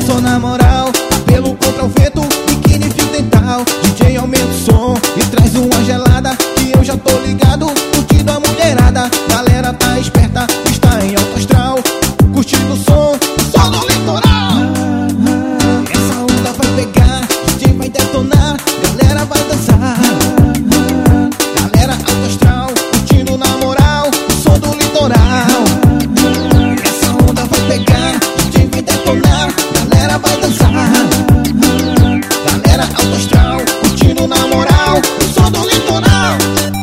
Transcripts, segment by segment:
só na moral, pelo contra o vento, biquíni fio dental. DJ aumenta o som e traz uma gelada, que eu já tô ligado, curtindo a mulherada. Galera tá esperta, está em alto astral, curtindo o som do litoral. Essa onda vai pegar, DJ vai detonar, galera vai dançar. Galera alto astral, curtindo na moral, o som do litoral. Essa onda vai pegar, DJ vai detonar, galera vai dançar. Galera alto astral, curtindo na moral, o som do litoral.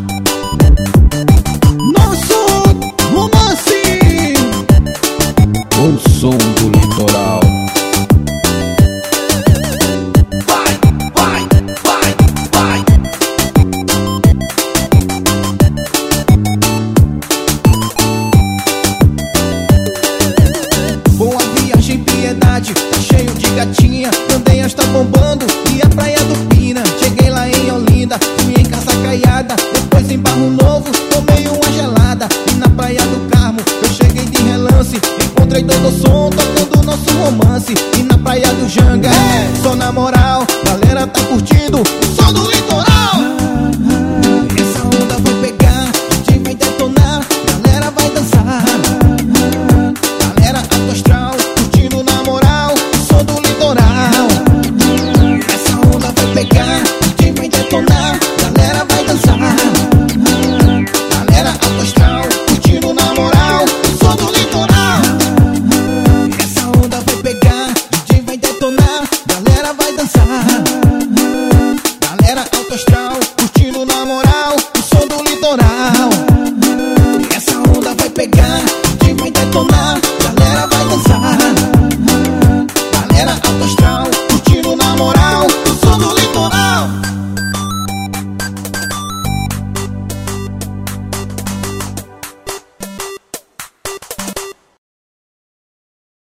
Nosso romance, o som do litoral. Vai, vai, vai, vai. Boa viagem, Piedade, tá cheio de gatinha. Candeias tá bombando e a praia do Pina. Cheguei lá em Olinda, fui em Casa Caiada, depois em Barro Novo, tomei uma gelada. E na praia do Carmo, eu cheguei de relance, encontrei todo o som tocando nosso romance. E na praia do Janga, só na moral,